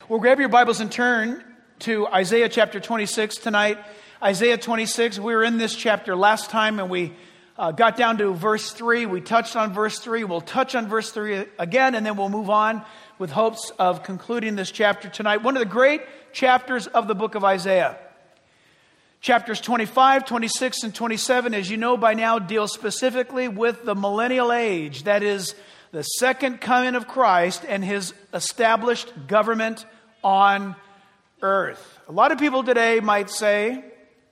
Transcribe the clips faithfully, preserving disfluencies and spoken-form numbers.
Well, grab your Bibles and turn to Isaiah chapter twenty-six tonight. Isaiah twenty-six, we were in this chapter last time and we uh, got down to verse three. We touched on verse three. We'll touch on verse three again and then we'll move on with hopes of concluding this chapter tonight. One of the great chapters of the book of Isaiah. Chapters twenty-five, twenty-six, and twenty-seven, as you know by now, deal specifically with the millennial age. That is the second coming of Christ and his established government on earth. A lot of people today might say,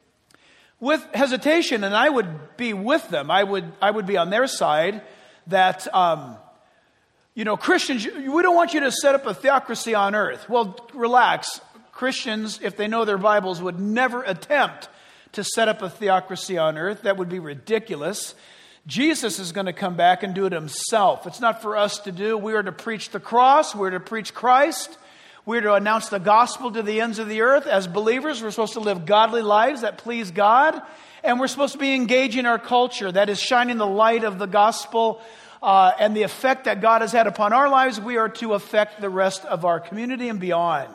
with hesitation, and I would be with them, I would I would be on their side, that, um, you know, Christians, we don't want you to set up a theocracy on earth. Well, relax. Christians, if they know their Bibles, would never attempt to set up a theocracy on earth. That would be ridiculous. Jesus is going to come back and do it himself. It's not for us to do. We are to preach the cross. We're to preach Christ. We're to announce the gospel to the ends of the earth. As believers, we're supposed to live godly lives that please God. And we're supposed to be engaging our culture. That is shining the light of the gospel uh, and the effect that God has had upon our lives. We are to affect the rest of our community and beyond.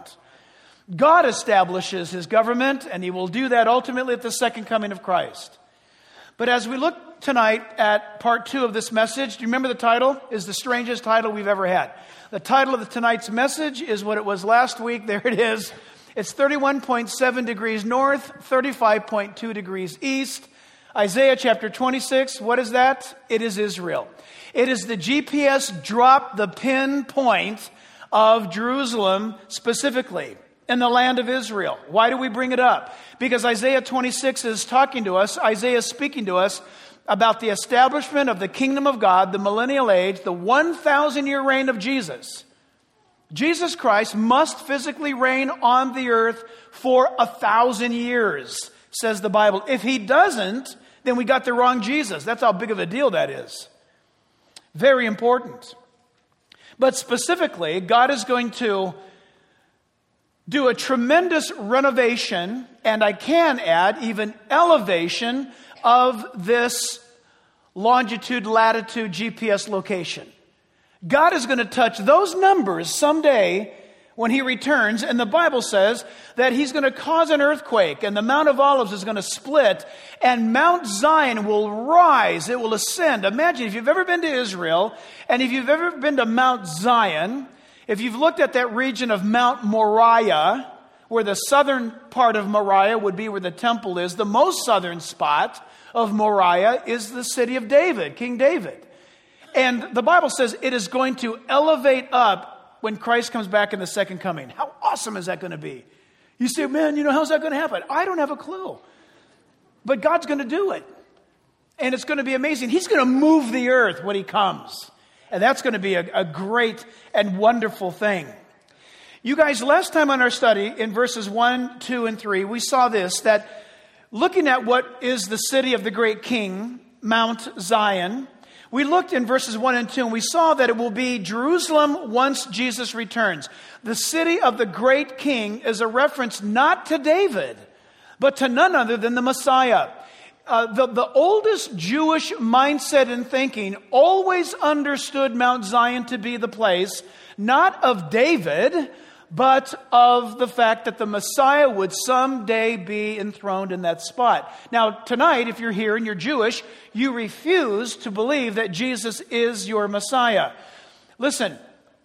God establishes his government, and he will do that ultimately at the second coming of Christ. But as we look tonight at part two of this message, do you remember the title? Is the strangest title we've ever had. The title of tonight's message is what it was last week. There it is. It's thirty-one point seven degrees north, thirty-five point two degrees east. Isaiah chapter twenty-six, what is that? It is Israel. It is the G P S drop the pin point of Jerusalem specifically. In the land of Israel. Why do we bring it up? Because Isaiah twenty-six is talking to us, Isaiah is speaking to us about the establishment of the kingdom of God, the millennial age, the one thousand year reign of Jesus. Jesus Christ must physically reign on the earth for a thousand years, says the Bible. If he doesn't, then we got the wrong Jesus. That's how big of a deal that is. Very important. But specifically, God is going to do a tremendous renovation, and I can add even elevation of this longitude, latitude G P S location. God is going to touch those numbers someday when he returns, and the Bible says that he's going to cause an earthquake, and the Mount of Olives is going to split, and Mount Zion will rise, it will ascend. Imagine if you've ever been to Israel, and if you've ever been to Mount Zion, if you've looked at that region of Mount Moriah, where the southern part of Moriah would be where the temple is, the most southern spot of Moriah is the city of David, King David. And the Bible says it is going to elevate up when Christ comes back in the second coming. How awesome is that going to be? You say, man, you know, how's that going to happen? I don't have a clue. But God's going to do it. And it's going to be amazing. He's going to move the earth when he comes. And that's going to be a, a great and wonderful thing. You guys, last time on our study, in verses one, two, and three, we saw this, that looking at what is the city of the great king, Mount Zion, we looked in verses one and two, and we saw that it will be Jerusalem once Jesus returns. The city of the great king is a reference not to David, but to none other than the Messiah. Uh, the, the oldest Jewish mindset and thinking always understood Mount Zion to be the place, not of David, but of the fact that the Messiah would someday be enthroned in that spot. Now, tonight, if you're here and you're Jewish, you refuse to believe that Jesus is your Messiah. Listen,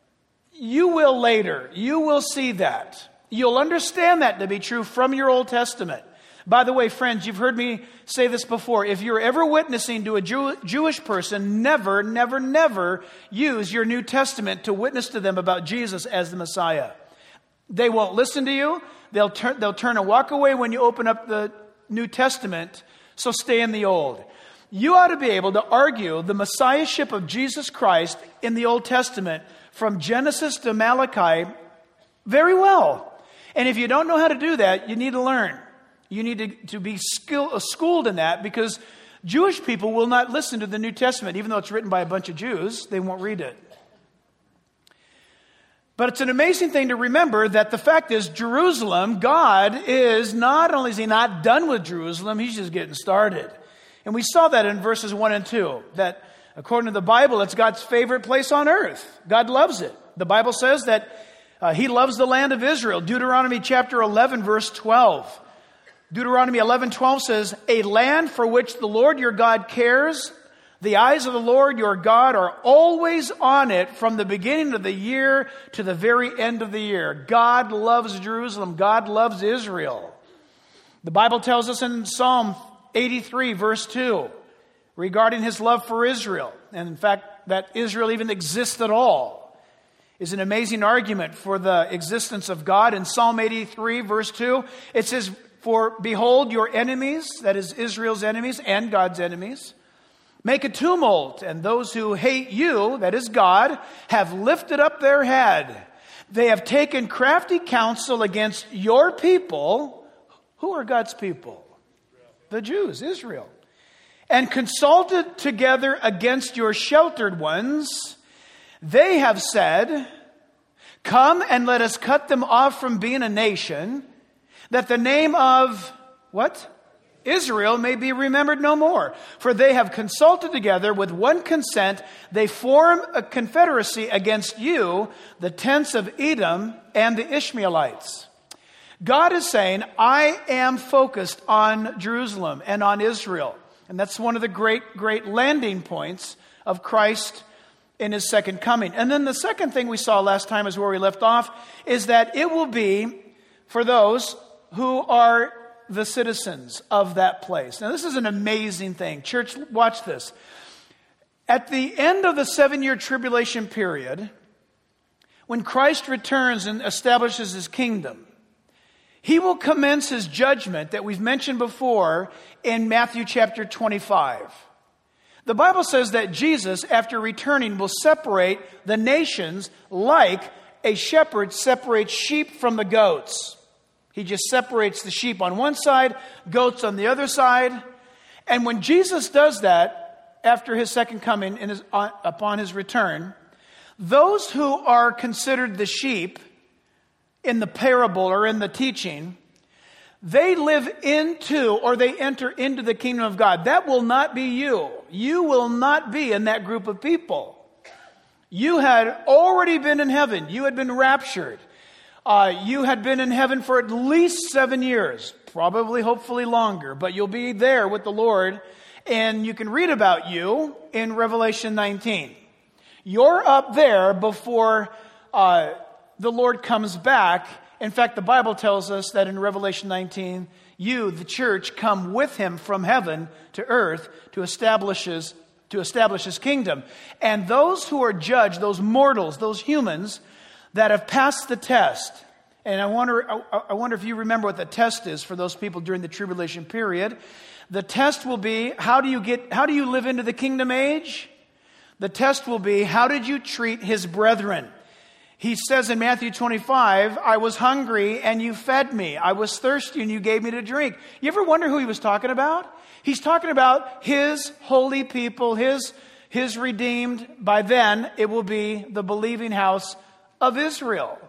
you will later. You will see that. You'll understand that to be true from your Old Testament. By the way, friends, you've heard me say this before. If you're ever witnessing to a Jew- Jewish person, never, never, never use your New Testament to witness to them about Jesus as the Messiah. They won't listen to you. They'll turn, they'll turn and walk away when you open up the New Testament. So stay in the Old. You ought to be able to argue the Messiahship of Jesus Christ in the Old Testament from Genesis to Malachi very well. And if you don't know how to do that, you need to learn. You need to, to be skill, uh, schooled in that, because Jewish people will not listen to the New Testament. Even though it's written by a bunch of Jews, they won't read it. But it's an amazing thing to remember that the fact is Jerusalem, God is not only is he not done with Jerusalem, he's just getting started. And we saw that in verses one and two, that according to the Bible, it's God's favorite place on earth. God loves it. The Bible says that Uh, he loves the land of Israel. Deuteronomy chapter eleven, verse twelve. Deuteronomy eleven twelve says, a land for which the Lord your God cares. The eyes of the Lord your God are always on it from the beginning of the year to the very end of the year. God loves Jerusalem. God loves Israel. The Bible tells us in Psalm eighty-three, verse two, regarding his love for Israel, and in fact, that Israel even exists at all, is an amazing argument for the existence of God. In Psalm eighty-three, verse two, it says, for behold, your enemies, that is Israel's enemies and God's enemies, make a tumult, and those who hate you, that is God, have lifted up their head. They have taken crafty counsel against your people. Who are God's people? The Jews, Israel. And consulted together against your sheltered ones. They have said, come and let us cut them off from being a nation, that the name of, what? Israel may be remembered no more. For they have consulted together with one consent. They form a confederacy against you, the tents of Edom and the Ishmaelites. God is saying, I am focused on Jerusalem and on Israel. And that's one of the great, great landing points of Christ in his second coming. And then the second thing we saw last time is where we left off, is that it will be for those who are the citizens of that place. Now, this is an amazing thing. Church, watch this. At the end of the seven-year tribulation period, when Christ returns and establishes his kingdom, he will commence his judgment that we've mentioned before in Matthew chapter twenty-five. The Bible says that Jesus, after returning, will separate the nations like a shepherd separates sheep from the goats. He just separates the sheep on one side, goats on the other side. And when Jesus does that, after his second coming and his, uh, upon his return, those who are considered the sheep in the parable or in the teaching, they live into or they enter into the kingdom of God. That will not be you. You will not be in that group of people. You had already been in heaven. You had been raptured. Uh, you had been in heaven for at least seven years, probably, hopefully longer, but you'll be there with the Lord, and you can read about you in Revelation nineteen. You're up there before uh, the Lord comes back. In fact, the Bible tells us that in Revelation nineteen, you, the church, come with him from heaven to earth to establish his, to establish his kingdom. And those who are judged, those mortals, those humans, that have passed the test. And I wonder, I, I wonder if you remember what the test is for those people during the tribulation period. The test will be, how do you get, how do you live into the kingdom age? The test will be, how did you treat his brethren? He says in Matthew twenty-five, I was hungry and you fed me. I was thirsty and you gave me to drink. You ever wonder who he was talking about? He's talking about his holy people, his, his redeemed. By then, it will be the believing house of Israel.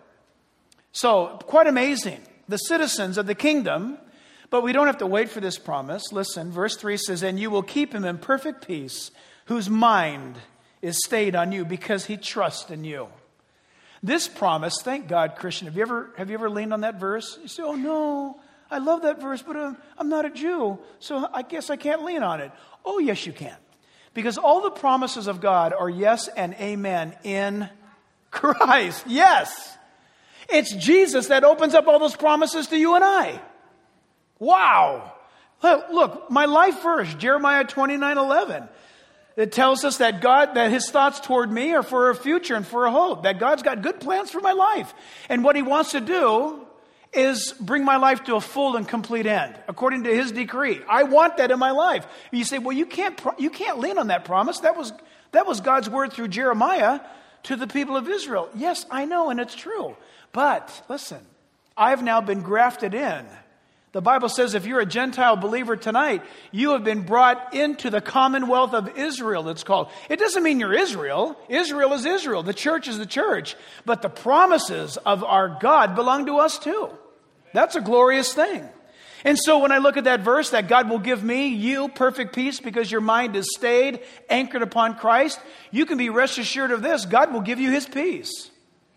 So, quite amazing. The citizens of the kingdom, but we don't have to wait for this promise. Listen, verse three says, and you will keep him in perfect peace, whose mind is stayed on you because he trusts in you. This promise, thank God, Christian, have you ever, have you ever leaned on that verse? You say, oh no, I love that verse, but I'm, I'm not a Jew, so I guess I can't lean on it. Oh, yes, you can. Because all the promises of God are yes and amen in Christ. Yes. It's Jesus that opens up all those promises to you and I. Wow. Look, my life verse, Jeremiah twenty-nine eleven. It tells us that God, that his thoughts toward me are for a future and for a hope. That God's got good plans for my life. And what he wants to do is bring my life to a full and complete end, according to his decree. I want that in my life. You say, well, you can't, you can't lean on that promise. That was, that was God's word through Jeremiah to the people of Israel. Yes, I know, and it's true. But listen, I've now been grafted in. The Bible says if you're a Gentile believer tonight, you have been brought into the commonwealth of Israel, it's called. It doesn't mean you're Israel. Israel is Israel. The church is the church. But the promises of our God belong to us too. That's a glorious thing. And so when I look at that verse, that God will give me, you, perfect peace because your mind is stayed, anchored upon Christ, you can be rest assured of this. God will give you his peace.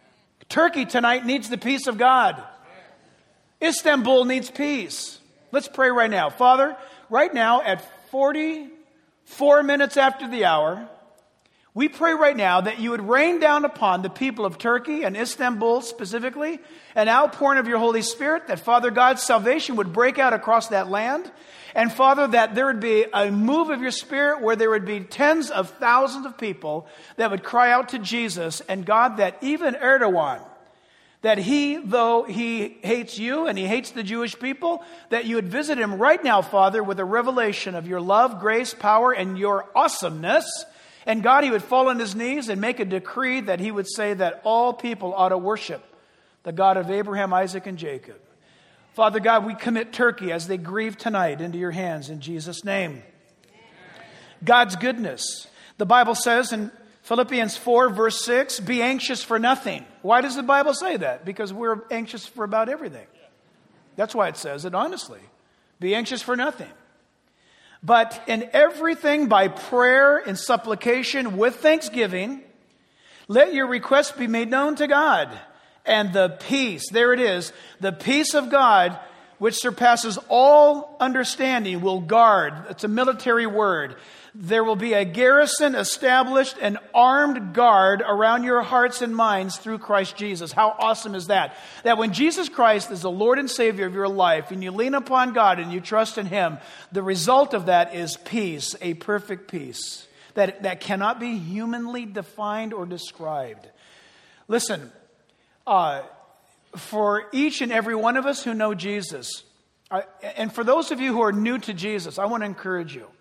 Turkey tonight needs the peace of God. Istanbul needs peace. Let's pray right now. Father, right now at forty-four minutes after the hour, we pray right now that you would rain down upon the people of Turkey and Istanbul specifically an outpouring of your Holy Spirit, that Father God's salvation would break out across that land. And Father, that there would be a move of your Spirit where there would be tens of thousands of people that would cry out to Jesus. And God, that even Erdogan, that he, though he hates you and he hates the Jewish people, that you would visit him right now, Father, with a revelation of your love, grace, power, and your awesomeness. And God, he would fall on his knees and make a decree that he would say that all people ought to worship the God of Abraham, Isaac, and Jacob. Father God, we commit Turkey as they grieve tonight into your hands in Jesus' name. God's goodness. The Bible says in Philippians four, verse six, be anxious for nothing. Why does the Bible say that? Because we're anxious for about everything. That's why it says it, honestly. Be anxious for nothing. But in everything by prayer and supplication with thanksgiving, let your requests be made known to God. And the peace, there it is, the peace of God, which surpasses all understanding, will guard. It's a military word. There will be a garrison established, an armed guard around your hearts and minds through Christ Jesus. How awesome is that? That when Jesus Christ is the Lord and Savior of your life, and you lean upon God and you trust in Him, the result of that is peace, a perfect peace that, that cannot be humanly defined or described. Listen, uh, for each and every one of us who know Jesus, uh, and for those of you who are new to Jesus, I want to encourage you.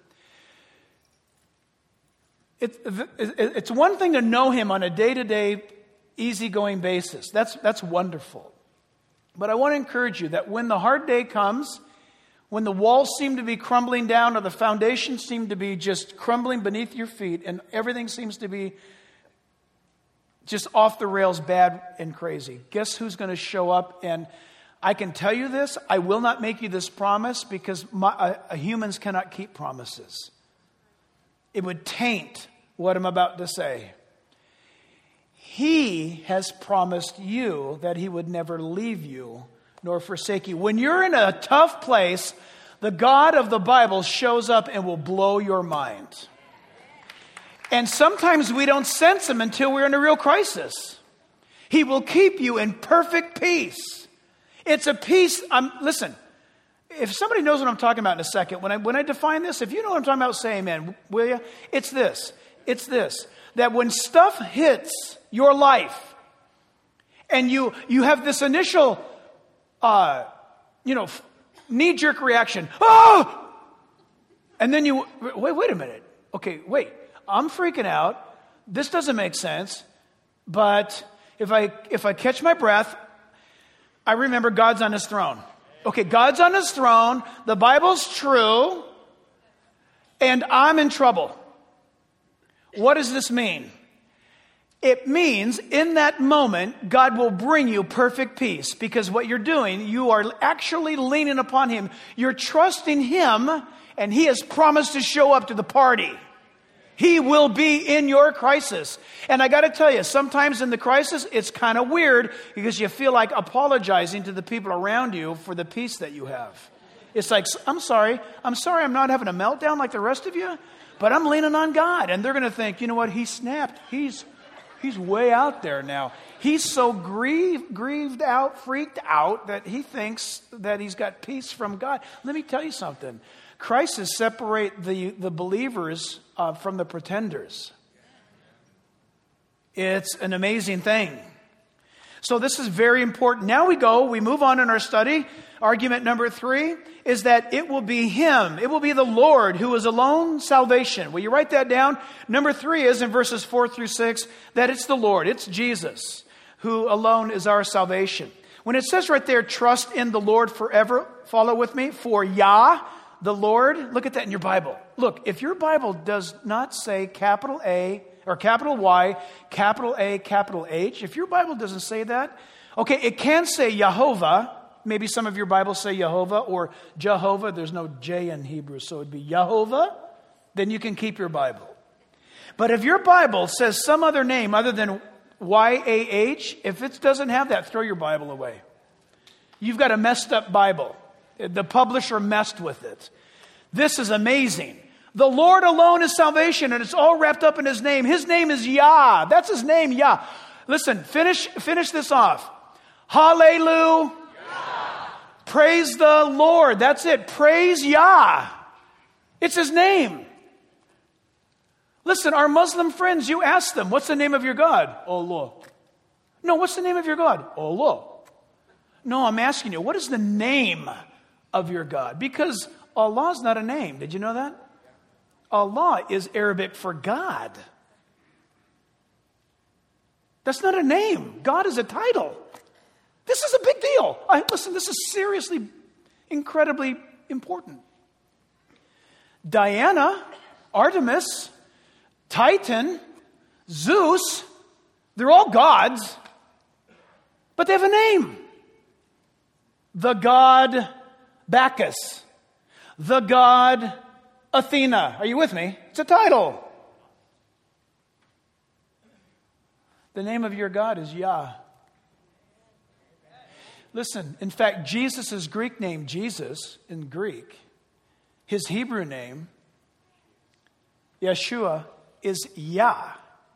It, it's one thing to know Him on a day-to-day, easygoing basis. That's, that's wonderful. But I want to encourage you that when the hard day comes, when the walls seem to be crumbling down or the foundations seem to be just crumbling beneath your feet and everything seems to be just off the rails, bad and crazy, guess who's going to show up? And I can tell you this, I will not make you this promise because my, uh, humans cannot keep promises. It would taint what I'm about to say. He has promised you that He would never leave you nor forsake you. When you're in a tough place, the God of the Bible shows up and will blow your mind. And sometimes we don't sense Him until we're in a real crisis. He will keep you in perfect peace. It's a peace, um, listen, if somebody knows what I'm talking about in a second, when I when I define this, if you know what I'm talking about, say amen, will you? It's this. It's this. That when stuff hits your life and you you have this initial, uh, you know, knee-jerk reaction, oh! And then you, wait, wait a minute. Okay, wait. I'm freaking out. This doesn't make sense. But if I if I catch my breath, I remember God's on His throne. Okay, God's on His throne, the Bible's true, and I'm in trouble. What does this mean? It means in that moment, God will bring you perfect peace because what you're doing, you are actually leaning upon Him. You're trusting Him, and He has promised to show up to the party. He will be in your crisis. And I got to tell you, sometimes in the crisis, it's kind of weird because you feel like apologizing to the people around you for the peace that you have. It's like, I'm sorry. I'm sorry I'm not having a meltdown like the rest of you, but I'm leaning on God. And they're going to think, you know what? He snapped. He's he's way out there now. He's so grieved, grieved out, freaked out that he thinks that he's got peace from God. Let me tell you something. Crises separate the, the believers uh, from the pretenders. It's an amazing thing. So this is very important. Now we go, we move on in our study. Argument number three is that it will be Him. It will be the Lord who is alone salvation. Will you write that down? Number three is in verses four through six that it's the Lord. It's Jesus who alone is our salvation. When it says right there, trust in the Lord forever, follow with me, for Yah, the Lord, look at that in your Bible. Look, if your Bible does not say capital A or capital Y, capital A, capital H, if your Bible doesn't say that, okay, it can say Yehovah. Maybe some of your Bibles say Yehovah or Jehovah. There's no J in Hebrew, so it'd be Yehovah. Then you can keep your Bible. But if your Bible says some other name other than Y A H. If it doesn't have that, throw your Bible away. You've got a messed up Bible. The publisher messed with it. This is amazing. The Lord alone is salvation, and it's all wrapped up in His name. His name is Yah. That's His name, Yah. Listen, finish, finish this off. Hallelujah. Praise the Lord. That's it. Praise Yah. It's His name. Listen, our Muslim friends, you ask them, what's the name of your God? Allah. No, what's the name of your God? Allah. No, I'm asking you, what is the name of your God? Because Allah is not a name. Did you know that? Allah is Arabic for God. That's not a name. God is a title. This is a big deal. I, listen, this is seriously, incredibly important. Diana, Artemis, Titan, Zeus, they're all gods, but they have a name. The god Bacchus, the god Athena. Are you with me? It's a title. The name of your God is Yah. Listen, in fact, Jesus' Greek name, Jesus, in Greek, his Hebrew name, Yeshua, is Yah.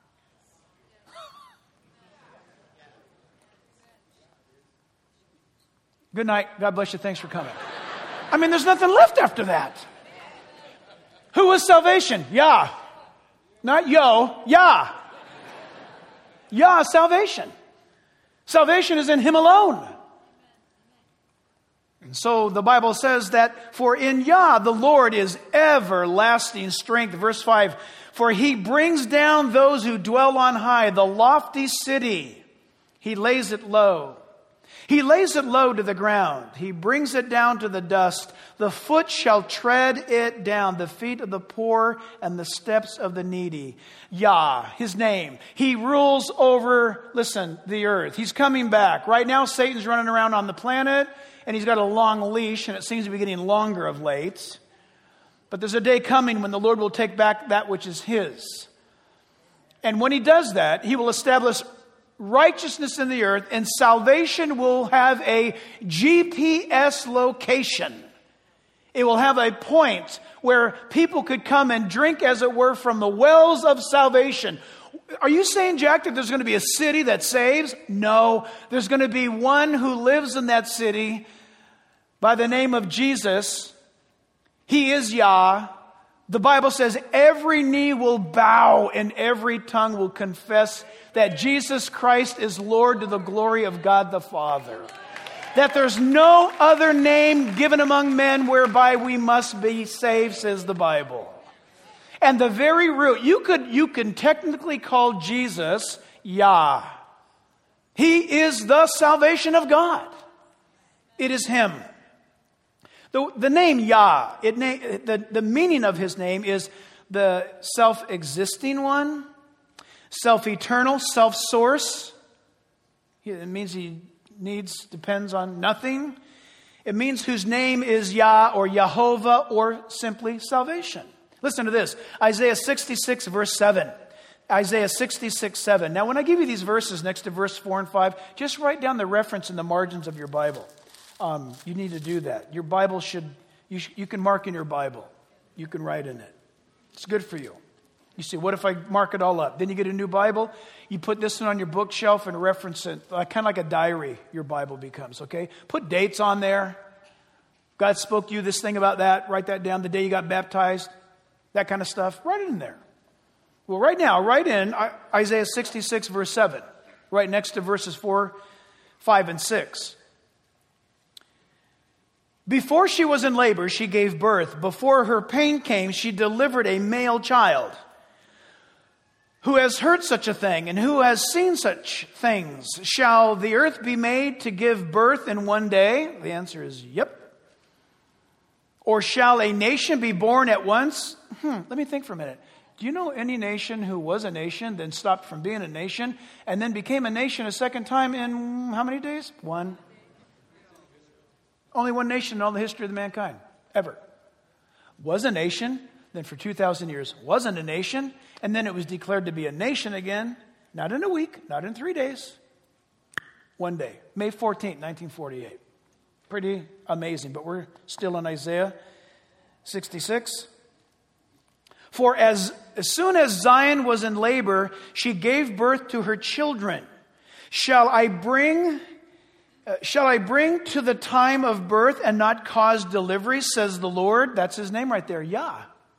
Good night. God bless you. Thanks for coming. I mean, there's nothing left after that. Who is salvation? Yah. Not yo, Yah. Yah, salvation. Salvation is in Him alone. And so the Bible says that for in Yah the Lord is everlasting strength. Verse five, for He brings down those who dwell on high, the lofty city. He lays it low. He lays it low to the ground. He brings it down to the dust. The foot shall tread it down, the feet of the poor and the steps of the needy. Yah, His name. He rules over, listen, the earth. He's coming back. Right now, Satan's running around on the planet, and he's got a long leash, and it seems to be getting longer of late. But there's a day coming when the Lord will take back that which is His. And when He does that, He will establish righteousness in the earth, and salvation will have a G P S location. It will have a point where people could come and drink, as it were, from the wells of salvation. Are you saying, Jack, that there's going to be a city that saves? No. There's going to be one who lives in that city by the name of Jesus. He is Yah. The Bible says every knee will bow and every tongue will confess that Jesus Christ is Lord to the glory of God the Father. That there's no other name given among men whereby we must be saved, says the Bible. And the very root, you could you can technically call Jesus Yah. He is the salvation of God. It is Him. The, the name Yah, it, the, the meaning of His name is the self-existing one, self-eternal, self-source. It means He needs, depends on nothing. It means whose name is Yah or Yehovah or simply salvation. Listen to this. Isaiah sixty-six verse seven. Isaiah sixty-six seven. Now when I give you these verses next to verse four and five, just write down the reference in the margins of your Bible. Um, you need to do that. Your Bible should, you, sh- you can mark in your Bible. You can write in it. It's good for you. You see, what if I mark it all up? Then you get a new Bible. You put this one on your bookshelf and reference it. Uh, kind of like a diary, your Bible becomes, okay? Put dates on there. God spoke to you this thing about that. Write that down. The day you got baptized. That kind of stuff. Write it in there. Well, right now, write in Isaiah sixty-six verse seven. Right next to verses four, five, and six. Before she was in labor, she gave birth. Before her pain came, she delivered a male child. Who has heard such a thing, and who has seen such things? Shall the earth be made to give birth in one day? The answer is yep. Or shall a nation be born at once? Hmm, let me think for a minute. Do you know any nation who was a nation, then stopped from being a nation, and then became a nation a second time in how many days? One. Only one nation in all the history of the mankind, ever. Was a nation, then for two thousand years wasn't a nation, and then it was declared to be a nation again, Not in a week, not in three days. One day. May fourteenth, nineteen forty-eight. Pretty amazing, but we're still in Isaiah sixty-six. For as, as soon as Zion was in labor, she gave birth to her children. Shall I bring... Uh, shall I bring to the time of birth and not cause delivery, says the Lord? That's his name right there, Yah.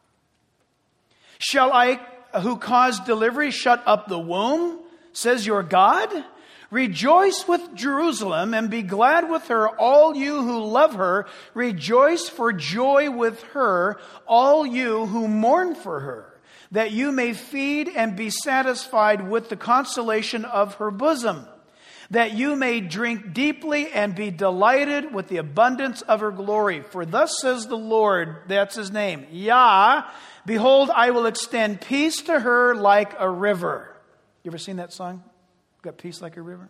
Shall I, who caused delivery, shut up the womb, says your God? Rejoice with Jerusalem and be glad with her, all you who love her. Rejoice for joy with her, all you who mourn for her, that you may feed and be satisfied with the consolation of her bosom, that you may drink deeply and be delighted with the abundance of her glory. For thus says the Lord, that's his name, Yah, behold, I will extend peace to her like a river. You ever seen that song? Got peace like a river?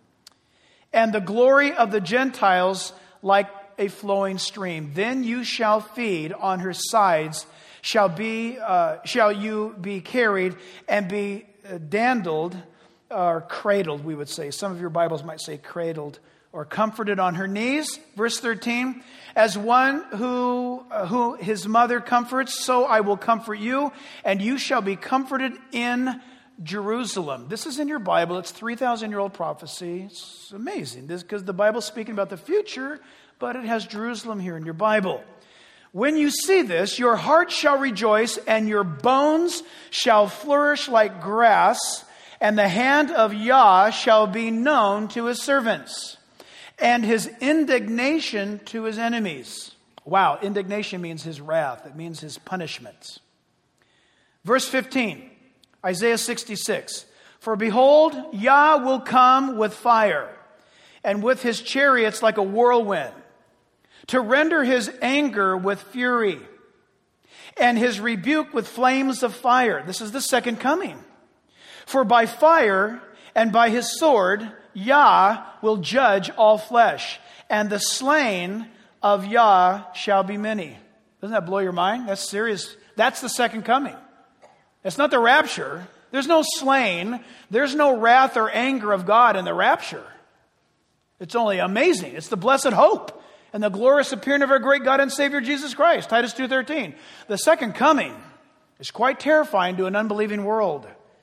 And the glory of the Gentiles like a flowing stream. Then you shall feed on her sides, shall be, uh, shall you be carried and be uh, dandled, or cradled, we would say. Some of your Bibles might say cradled, or comforted on her knees. Verse thirteen, as one who, uh, who his mother comforts, so I will comfort you, and you shall be comforted in Jerusalem. This is in your Bible. It's three thousand year old prophecy. It's amazing. This because the Bible's speaking about the future, but it has Jerusalem here in your Bible. When you see this, your heart shall rejoice, and your bones shall flourish like grass, and the hand of Yah shall be known to his servants, and his indignation to his enemies. Wow, indignation means his wrath. It means his punishment. Verse fifteen, Isaiah sixty-six. For behold, Yah will come with fire, and with his chariots like a whirlwind, to render his anger with fury, and his rebuke with flames of fire. This is the second coming. For by fire and by his sword, Yah will judge all flesh, and the slain of Yah shall be many. Doesn't that blow your mind? That's serious. That's the second coming. It's not the rapture. There's no slain. There's no wrath or anger of God in the rapture. It's only amazing. It's the blessed hope and the glorious appearing of our great God and Savior Jesus Christ. Titus two thirteen. The second coming is quite terrifying to an unbelieving world.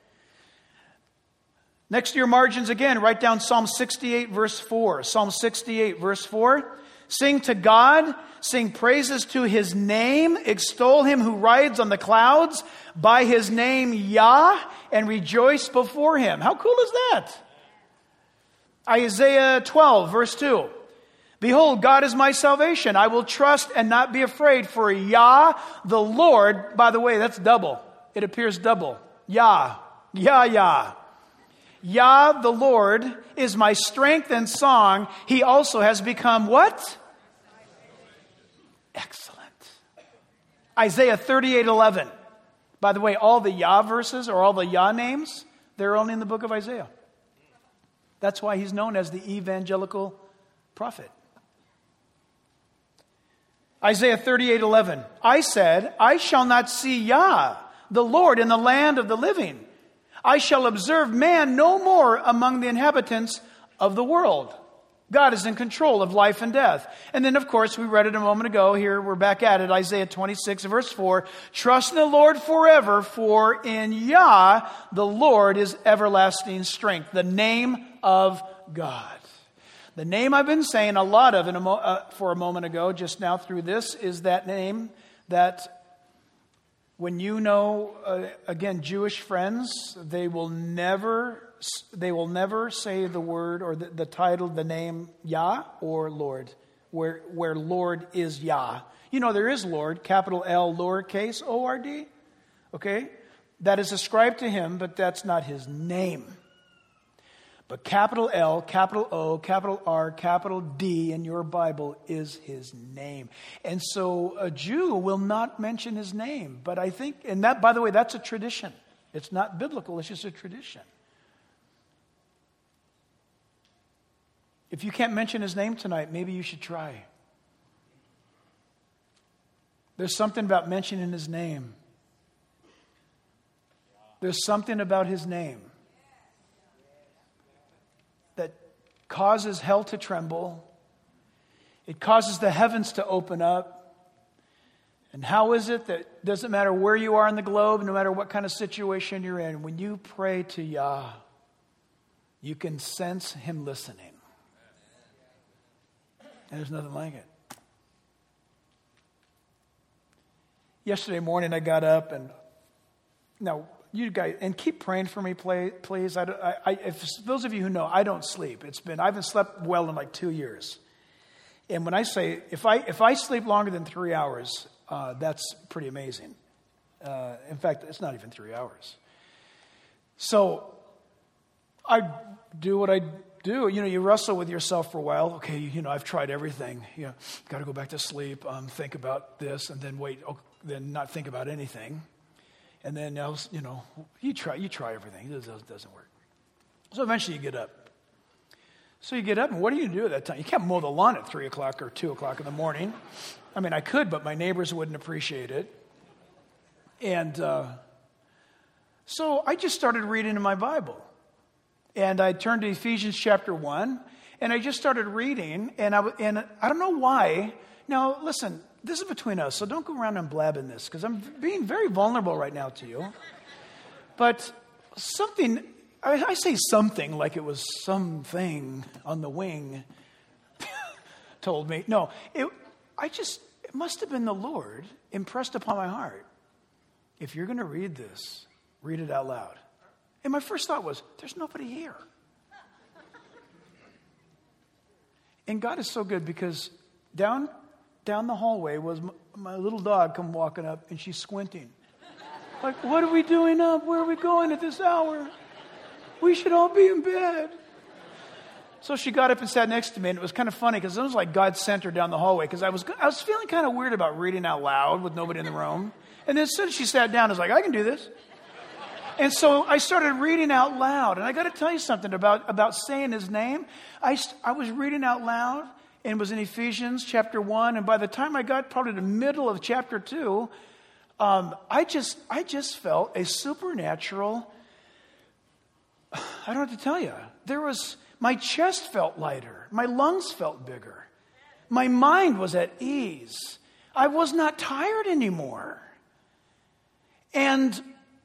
Next to your margins again, write down Psalm sixty-eight verse four. Psalm sixty-eight verse four. Sing to God, sing praises to his name, extol him who rides on the clouds by his name Yah, and rejoice before him. How cool is that? Isaiah twelve verse two. Behold, God is my salvation. I will trust and not be afraid, for Yah, the Lord, by the way, that's double. It appears double. Yah, Yah, Yah. Yah, the Lord, is my strength and song. He also has become what? Excellent. Isaiah thirty-eight eleven. By the way, all the Yah verses or all the Yah names, they're only in the book of Isaiah. That's why he's known as the evangelical prophet. Isaiah thirty-eight eleven. I said, I shall not see Yah, the Lord, in the land of the living. I shall observe man no more among the inhabitants of the world. God is in control of life and death. And then, of course, we read it a moment ago. Here, we're back at it. Isaiah twenty-six, verse four. Trust in the Lord forever, for in Yah, the Lord is everlasting strength. The name of God. The name I've been saying a lot of in a mo- uh, for a moment ago, just now through this, is that name that when you know, uh, again, Jewish friends, they will never they will never say the word or the, the title, the name Yah or Lord, where where Lord is Yah. You know, there is Lord, capital L, lowercase O R D. Okay? That is ascribed to him, but that's not his name. But capital L, capital O, capital R, capital D in your Bible is his name. And so a Jew will not mention his name. But I think, and that, by the way, that's a tradition. It's not biblical, it's just a tradition. If you can't mention his name tonight, maybe you should try. There's something about mentioning his name. There's something about his name. causes hell to tremble. It causes the heavens to open up. And how is it that it doesn't matter where you are in the globe, no matter what kind of situation you're in, when you pray to Yah, you can sense him listening. And there's nothing like it. Yesterday morning I got up and, now you guys, and keep praying for me, please. I, I, if those of you who know, I don't sleep. It's been, I haven't slept well in like two years. And when I say, if I if I sleep longer than three hours, uh, that's pretty amazing. Uh, in fact, it's not even three hours. So I do what I do. You know, you wrestle with yourself for a while. Okay, you know, I've tried everything. You know, got to go back to sleep, um, think about this, and then wait, oh, then not think about anything. And then else, you know, you try you try everything. It doesn't, doesn't work. So eventually you get up. So you get up, and what do you do at that time? You can't mow the lawn at three o'clock or two o'clock in the morning. I mean, I could, but my neighbors wouldn't appreciate it. And uh, so I just started reading in my Bible. And I turned to Ephesians chapter one, and I just started reading, and I, and I don't know why. Now, listen, this is between us, so don't go around and blabbing this, because I'm being very vulnerable right now to you. But something, I, I say something like it was something on the wing told me. No, it, I just, it must have been the Lord impressed upon my heart. If you're going to read this, read it out loud. And my first thought was, there's nobody here. And God is so good, because down down the hallway was my, my little dog come walking up, and she's squinting. Like, what are we doing up? Where are we going at this hour? We should all be in bed. So she got up and sat next to me, and it was kind of funny, because it was like God sent her down the hallway, because I was I was feeling kind of weird about reading out loud with nobody in the room. And then as soon as she sat down, I was like, I can do this. And so I started reading out loud. And I got to tell you something about, about saying his name. I, I was reading out loud, and it was in Ephesians chapter one. And by the time I got probably the middle of chapter two, um, I just I just felt a supernatural, I don't know what to tell you. There was, my chest felt lighter. My lungs felt bigger. My mind was at ease. I was not tired anymore. And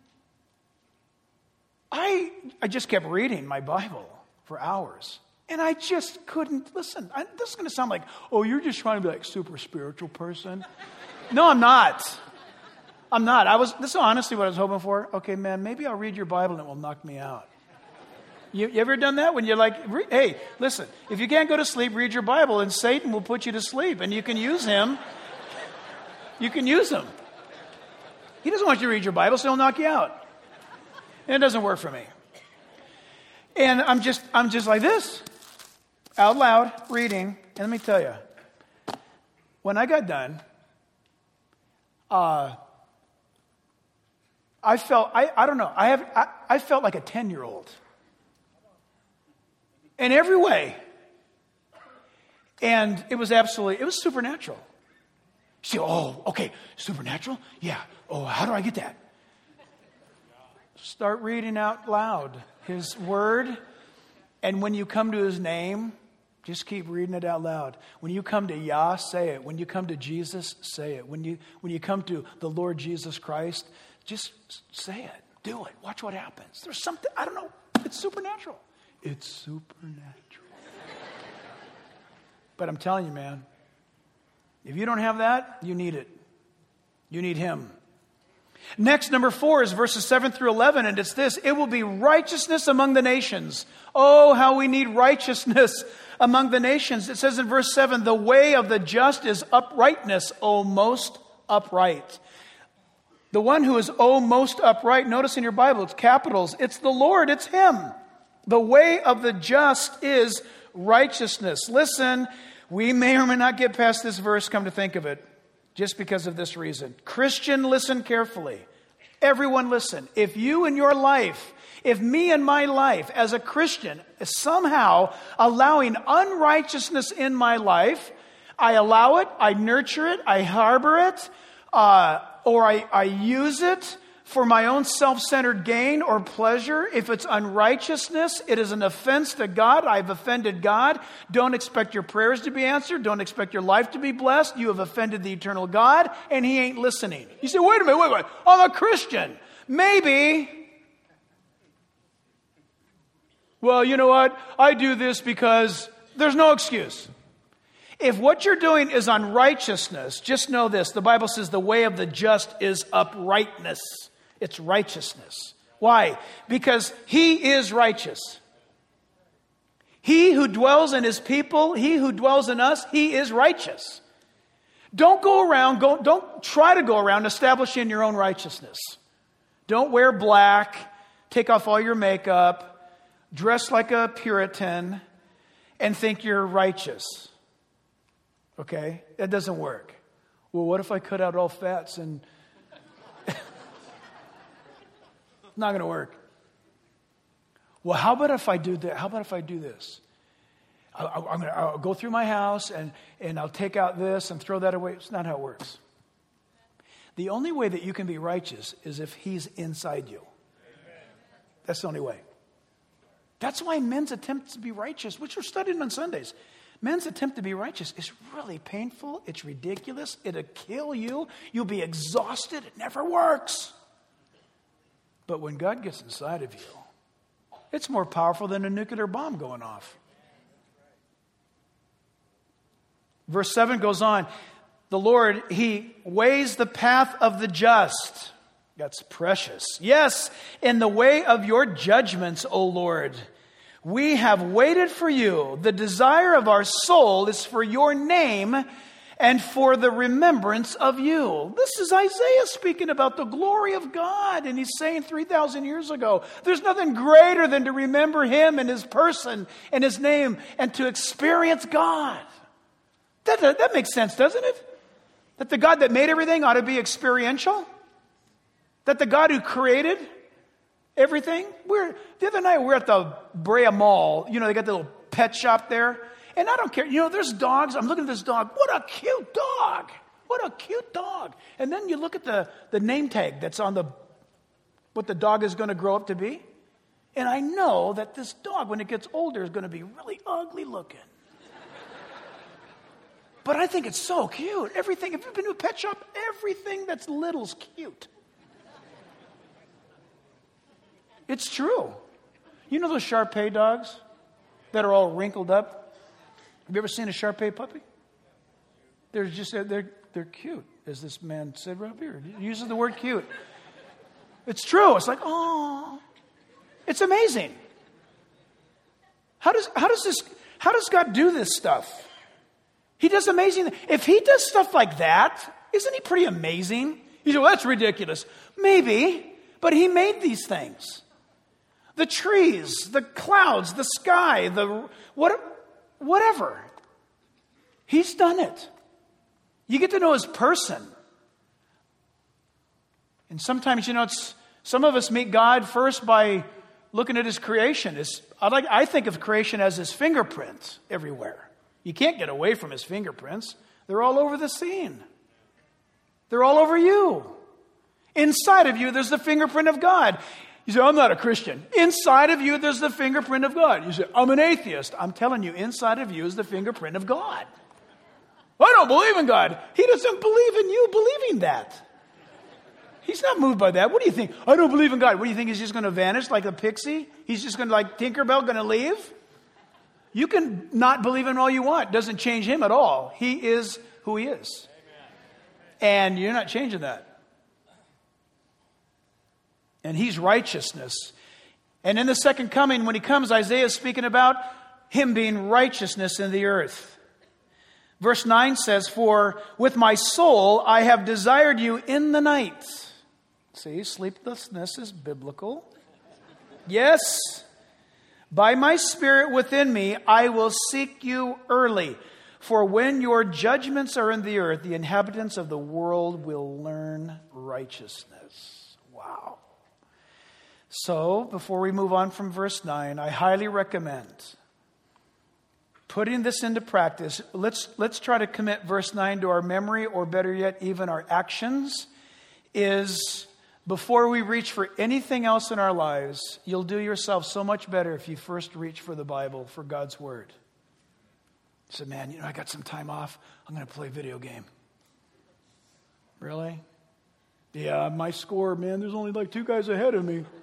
I I just kept reading my Bible for hours. And I just couldn't, listen, I, this is going to sound like, oh, you're just trying to be like super spiritual person. No, I'm not. I'm not. I was, this is honestly what I was hoping for. Okay, man, maybe I'll read your Bible and it will knock me out. You, you ever done that? When you're like, re- hey, listen, if you can't go to sleep, read your Bible, and Satan will put you to sleep, and you can use him. You can use him. He doesn't want you to read your Bible, so he'll knock you out. And it doesn't work for me. And I'm just I'm just like this, out loud, reading. And let me tell you, when I got done, uh, I felt, I, I don't know, I have I, I felt like a ten-year-old. In every way. And it was absolutely, it was supernatural. See, oh, okay, supernatural? Yeah. Oh, how do I get that? Start reading out loud his word. And when you come to his name, just keep reading it out loud. When you come to Yah, say it. When you come to Jesus, say it. When you when you come to the Lord Jesus Christ, just say it. Do it. Watch what happens. There's something, I don't know, it's supernatural. It's supernatural. But I'm telling you, man, if you don't have that, you need it. You need him. Next, number four is verses seven through eleven, and it's this: it will be righteousness among the nations. Oh, how we need righteousness among the nations. It says in verse seven, the way of the just is uprightness, O most upright. The one who is O most upright, notice in your Bible, it's capitals. It's the Lord, it's him. The way of the just is righteousness. Listen, we may or may not get past this verse, come to think of it. Just because of this reason. Christian, listen carefully. Everyone listen. If you in your life, if me in my life as a Christian is somehow allowing unrighteousness in my life, I allow it, I nurture it, I harbor it, uh, or I, I use it for my own self-centered gain or pleasure. If it's unrighteousness, it is an offense to God. I've offended God. Don't expect your prayers to be answered. Don't expect your life to be blessed. You have offended the eternal God, and he ain't listening. You say, wait a minute, wait, wait. I'm a Christian. Maybe. Well, you know what? I do this because there's no excuse. If what you're doing is unrighteousness, just know this. The Bible says the way of the just is uprightness. It's righteousness. Why? Because he is righteous. He who dwells in his people, he who dwells in us, he is righteous. Don't go around, go, don't try to go around establishing your own righteousness. Don't wear black, take off all your makeup, dress like a Puritan, and think you're righteous. Okay? That doesn't work. Well, what if I cut out all fats and... It's not going to work. Well, how about if I do that? How about if I do this? I, I, I'm gonna, I'll go through my house and, and I'll take out this and throw that away. It's not how it works. The only way that you can be righteous is if he's inside you. That's the only way. That's why men's attempt to be righteous, which we're studying on Sundays, men's attempt to be righteous is really painful. It's ridiculous. It'll kill you. You'll be exhausted. It never works. But when God gets inside of you, it's more powerful than a nuclear bomb going off. Verse seven goes on. The Lord, he weighs the path of the just. That's precious. Yes, in the way of your judgments, O Lord. We have waited for you. The desire of our soul is for your name and for the remembrance of you. This is Isaiah speaking about the glory of God. And he's saying three thousand years ago, there's nothing greater than to remember him and his person and his name and to experience God. That, that, that makes sense, doesn't it? That the God that made everything ought to be experiential. That the God who created everything. We're, the other night we were at the Brea Mall. You know, they got the little pet shop there. And I don't care. You know, there's dogs. I'm looking at this dog. What a cute dog. What a cute dog. And then you look at the, the name tag that's on the, what the dog is going to grow up to be. And I know that this dog, when it gets older, is going to be really ugly looking. But I think it's so cute. Everything, if you've been to a pet shop, everything that's little's cute. It's true. You know those Shar-Pei dogs that are all wrinkled up? Have you ever seen a Shar-Pei puppy? They're just, they're, they're cute, as this man said right here. He uses the word cute. It's true. It's like, oh, it's amazing. How does, how does this, how does God do this stuff? He does amazing. If he does stuff like that, isn't he pretty amazing? You say, well, that's ridiculous. Maybe, but he made these things. The trees, the clouds, the sky, the what, whatever. He's done it. You get to know his person. And sometimes, you know, it's, some of us meet God first by looking at his creation. It's, I, like, I think of creation as his fingerprints everywhere. You can't get away from his fingerprints. They're all over the scene. They're all over you. Inside of you, there's the fingerprint of God. You say, I'm not a Christian. Inside of you, there's the fingerprint of God. You say, I'm an atheist. I'm telling you, inside of you is the fingerprint of God. I don't believe in God. He doesn't believe in you believing that. He's not moved by that. What do you think? I don't believe in God. What do you think? He's just going to vanish like a pixie? He's just going to, like Tinkerbell, going to leave? You can not believe in all you want. It doesn't change him at all. He is who he is. And you're not changing that. And he's righteousness. And in the second coming, when he comes, Isaiah is speaking about him being righteousness in the earth. Verse nine says, for with my soul I have desired you in the night. See, sleeplessness is biblical. Yes, by my spirit within me, I will seek you early. For when your judgments are in the earth, the inhabitants of the world will learn righteousness. Wow. So, before we move on from verse nine, I highly recommend putting this into practice. Let's, let's try to commit verse nine to our memory, or better yet, even our actions, is Before we reach for anything else in our lives, you'll do yourself so much better if you first reach for the Bible, for God's Word. You say, man, you know, I got some time off. I'm going to play a video game. Really? Yeah, my score, man, there's only like two guys ahead of me.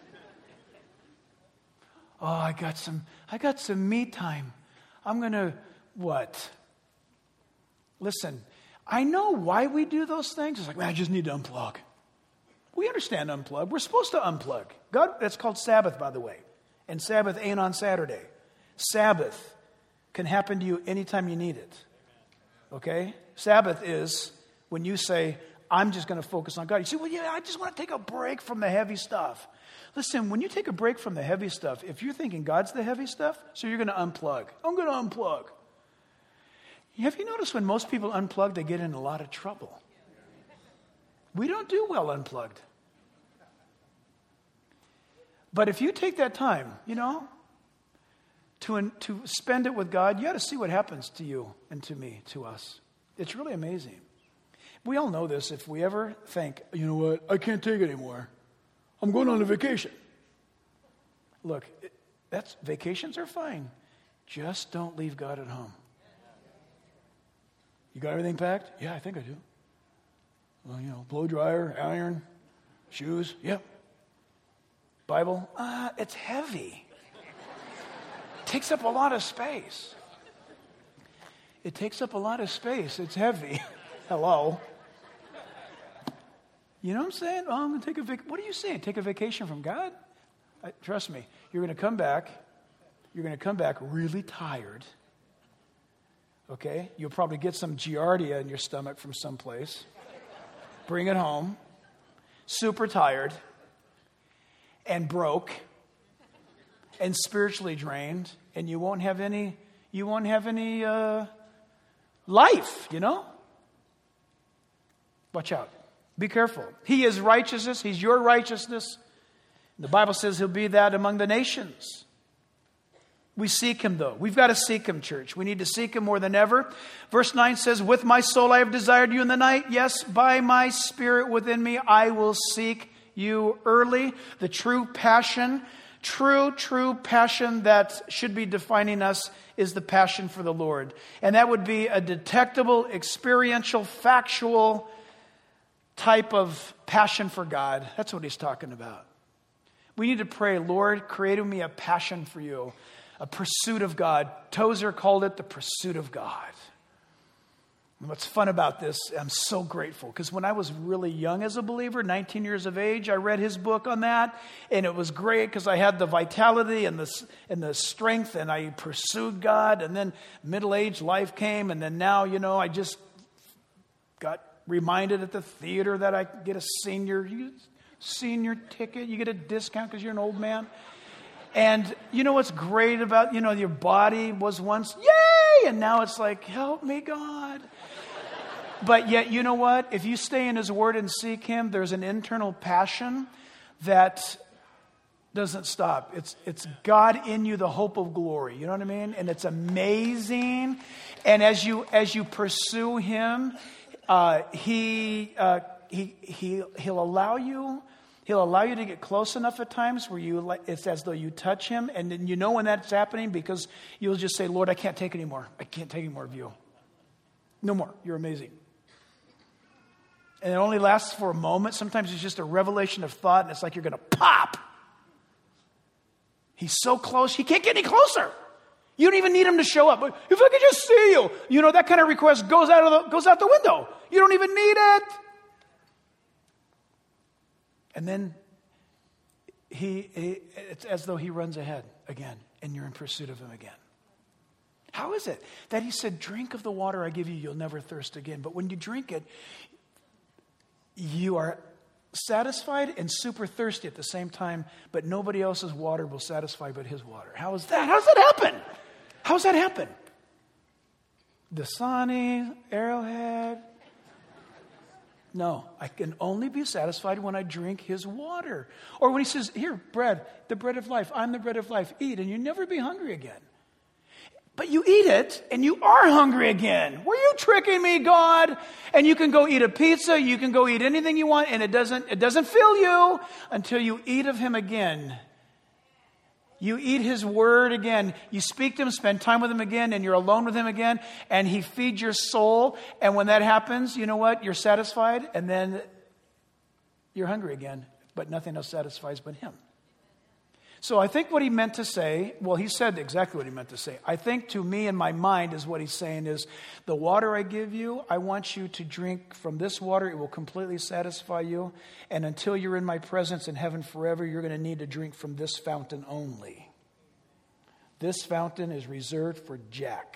Oh, I got some, I got some me time. I'm going to, what? Listen, I know why we do those things. It's like, man, I just need to unplug. We understand unplug. We're supposed to unplug. God, that's called Sabbath, by the way. And Sabbath ain't on Saturday. Sabbath can happen to you anytime you need it. Okay? Sabbath is when you say, I'm just going to focus on God. You say, well, yeah, I just want to take a break from the heavy stuff. Listen, when you take a break from the heavy stuff, if you're thinking God's the heavy stuff, so you're going to unplug. I'm going to unplug. Have you noticed when most people unplug, they get in a lot of trouble? We don't do well unplugged. But if you take that time, you know, to, to spend it with God, you ought to see what happens to you and to me, to us. It's really amazing. We all know this. If we ever think, you know what, I can't take it anymore. I'm going on a vacation. Look, it, that's vacations are fine. Just don't leave God at home. You got everything packed? Yeah, I think I do. Well, you know, blow dryer, iron, shoes, yep. Bible, uh, it's heavy. Takes up a lot of space. It takes up a lot of space. It's heavy. Hello. You know what I'm saying? Oh, I'm going to take a vac. What are you saying? Take a vacation from God? I, trust me, you're going to come back. You're going to come back really tired. Okay? You'll probably get some giardia in your stomach from someplace. Bring it home, super tired, and broke, and spiritually drained, and you won't have any, you won't have any uh, life, you know? Watch out. Be careful. He is righteousness. He's your righteousness. The Bible says he'll be that among the nations. We seek him, though. We've got to seek him, church. We need to seek him more than ever. Verse nine says, with my soul I have desired you in the night. Yes, by my spirit within me I will seek you early. The true passion, true, true passion that should be defining us is the passion for the Lord. And that would be a detectable, experiential, factual type of passion for God. That's what he's talking about. We need to pray, Lord, create in me a passion for you. A pursuit of God. Tozer called it the pursuit of God. And what's fun about this, I'm so grateful, because when I was really young as a believer, nineteen years of age, I read his book on that, and it was great because I had the vitality and the, and the strength, and I pursued God, and then middle-aged life came, and then now, you know, I just got reminded at the theater that I get a senior, you, senior ticket, you get a discount because you're an old man. And you know what's great about, you know, your body was once, yay! And now it's like, help me, God. But yet, you know what? If you stay in his word and seek him, there's an internal passion that doesn't stop. It's it's God in you, the hope of glory. You know what I mean? And it's amazing. And as you as you pursue him, uh, he uh, he he he'll allow you. He'll allow you to get close enough at times where you it's as though you touch him, and then you know when that's happening because you'll just say, Lord, I can't take any more. I can't take any more of you. No more. You're amazing. And it only lasts for a moment. Sometimes it's just a revelation of thought, and it's like you're going to pop. He's so close, he can't get any closer. You don't even need him to show up. But if I could just see you, you know, that kind of request goes out of the, goes out the window. You don't even need it. And then he, he, it's as though he runs ahead again, and you're in pursuit of him again. How is it that he said, drink of the water I give you, you'll never thirst again. But when you drink it, you are satisfied and super thirsty at the same time, but nobody else's water will satisfy but his water. How is that? How does that happen? How does that happen? Dasani, Arrowhead. No, I can only be satisfied when I drink his water. Or when he says, here, bread, the bread of life. I'm the bread of life. Eat, and you'll never be hungry again. But you eat it and you are hungry again. Were you tricking me, God? And you can go eat a pizza, you can go eat anything you want, and it doesn't, it doesn't fill you until you eat of him again. You eat his word again. You speak to him, spend time with him again, and you're alone with him again, and he feeds your soul. And when that happens, you know what? You're satisfied, and then you're hungry again, but nothing else satisfies but him. So I think what he meant to say, well, he said exactly what he meant to say. I think to me in my mind is what he's saying is, the water I give you, I want you to drink from this water. It will completely satisfy you. And until you're in my presence in heaven forever, you're going to need to drink from this fountain only. This fountain is reserved for Jack.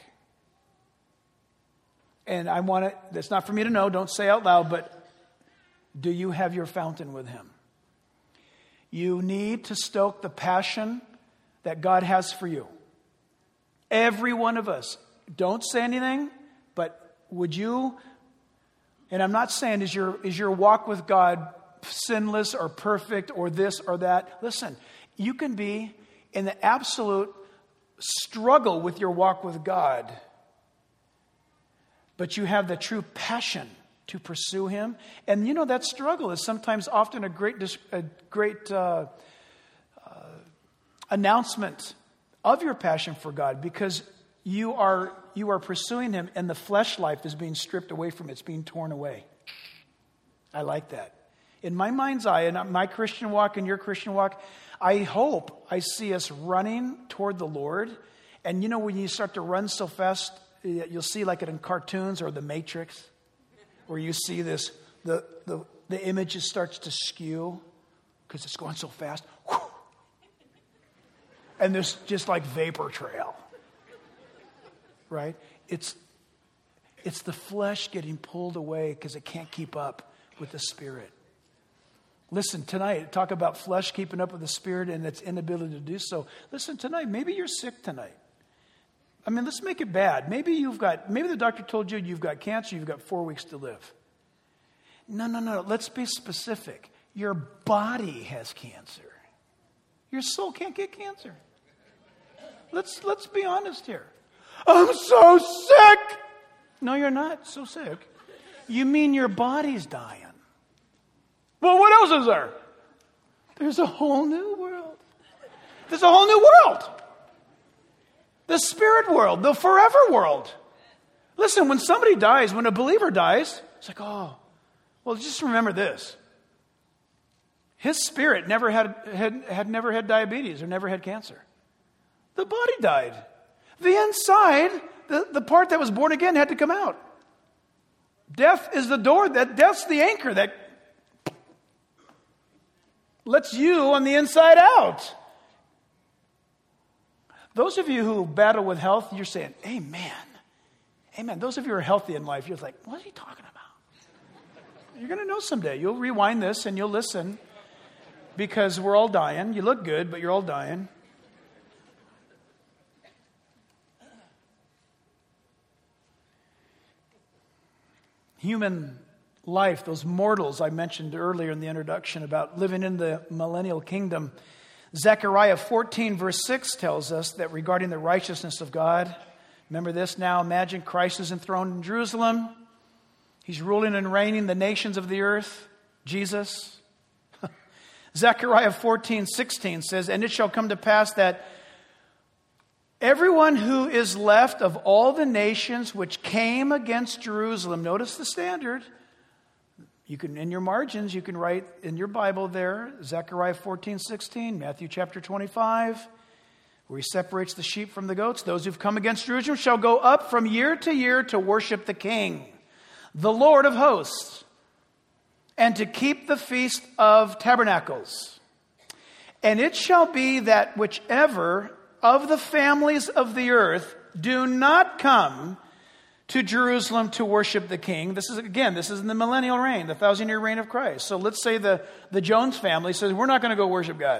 And I want it, that's not for me to know, don't say out loud, but do you have your fountain with him? You need to stoke the passion that God has for you. Every one of us. Don't say anything, but would you, and I'm not saying is your, is your walk with God sinless or perfect or this or that. Listen, you can be in the absolute struggle with your walk with God, but you have the true passion to pursue him. And you know, that struggle is sometimes often a great, a great uh, uh, announcement of your passion for God, because you are, you are pursuing him and the flesh life is being stripped away from it. It's being torn away. I like that. In my mind's eye, and my Christian walk and your Christian walk, I hope I see us running toward the Lord. And you know, when you start to run so fast, you'll see like it in cartoons or The Matrix, where you see this, the, the, the image just starts to skew because it's going so fast. Whew. And there's just like vapor trail. Right? It's, it's the flesh getting pulled away because it can't keep up with the Spirit. Listen, tonight, talk about flesh keeping up with the Spirit and its inability to do so. Listen, tonight, maybe you're sick tonight. I mean, let's make it bad. Maybe you've got, maybe the doctor told you you've got cancer, you've got four weeks to live. No, no, no. Let's be specific. Your body has cancer. Your soul can't get cancer. Let's, let's be honest here. I'm so sick. No, you're not so sick. You mean your body's dying. Well, what else is there? There's a whole new world. There's a whole new world. The spirit world, the forever world. Listen, when somebody dies, when a believer dies, it's like, oh, well, just remember this. His spirit never had, had, had never had diabetes or never had cancer. The body died. The inside, the, the part that was born again had to come out. Death is the door, that death's the anchor that lets you on the inside out. Those of you who battle with health, you're saying, amen. Amen. Those of you who are healthy in life, you're like, what is he talking about? You're going to know someday. You'll rewind this and you'll listen, because we're all dying. You look good, but you're all dying. Human life, those mortals I mentioned earlier in the introduction about living in the millennial kingdom. Zechariah fourteen verse six tells us that regarding the righteousness of God, remember this now, imagine Christ is enthroned in Jerusalem. He's ruling and reigning the nations of the earth, Jesus. Zechariah fourteen sixteen says, and it shall come to pass that everyone who is left of all the nations which came against Jerusalem, notice the standard. You can, in your margins, you can write in your Bible there, Zechariah fourteen sixteen, Matthew chapter twenty-five, where he separates the sheep from the goats. Those who've come against Jerusalem shall go up from year to year to worship the King, the Lord of hosts, and to keep the feast of tabernacles. And it shall be that whichever of the families of the earth do not come to Jerusalem to worship the King. This is, again, this is in the millennial reign, the thousand-year reign of Christ. So let's say the, the Jones family says, we're not going to go worship God.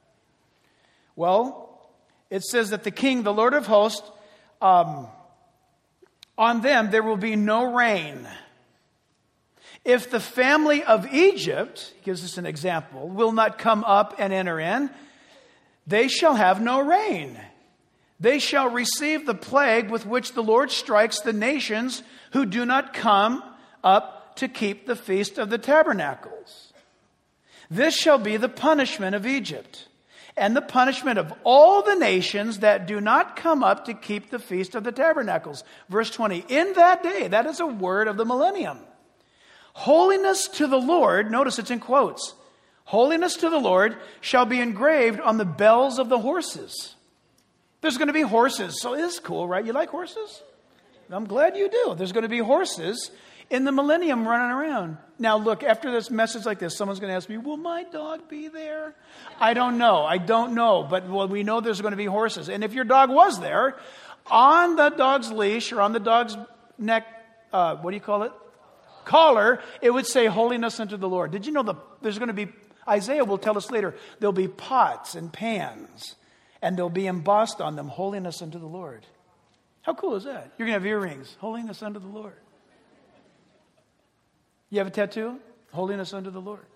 Well, it says that the King, the Lord of hosts, um, on them there will be no rain. If the family of Egypt, he gives us an example, will not come up and enter in, they shall have no rain. They shall receive the plague with which the Lord strikes the nations who do not come up to keep the feast of the tabernacles. This shall be the punishment of Egypt, and the punishment of all the nations that do not come up to keep the feast of the tabernacles. Verse twenty, in that day, that is a word of the millennium. Holiness to the Lord, notice it's in quotes, holiness to the Lord shall be engraved on the bells of the horses. There's going to be horses. So it's cool, right? You like horses? I'm glad you do. There's going to be horses in the millennium running around. Now look, after this message like this, someone's going to ask me, will my dog be there? I don't know. I don't know. But well, we know there's going to be horses. And if your dog was there, on the dog's leash or on the dog's neck, uh, what do you call it? Collar, it would say holiness unto the Lord. Did you know the, there's going to be, Isaiah will tell us later, there'll be pots and pans, and they'll be embossed on them, holiness unto the Lord. How cool is that? You're going to have earrings, holiness unto the Lord. You have a tattoo? Holiness unto the Lord.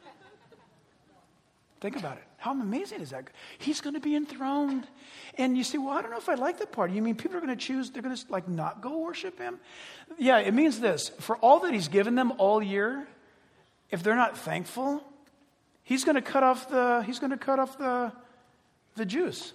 Think about it. How amazing is that? He's going to be enthroned. And you say, well, I don't know if I like that part. You mean people are going to choose, they're going to like not go worship him? Yeah, it means this. For all that he's given them all year, if they're not thankful, he's going to cut off the, he's going to cut off the, the juice.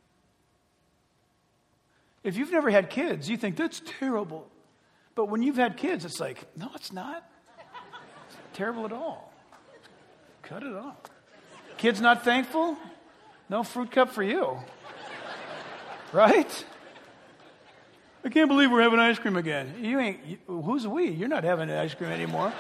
If you've never had kids, you think that's terrible. But when you've had kids, it's like, no, it's not. It's not terrible at all. Cut it off. Kids not thankful? No fruit cup for you. Right? I can't believe we're having ice cream again. You ain't, you, who's we? You're not having ice cream anymore.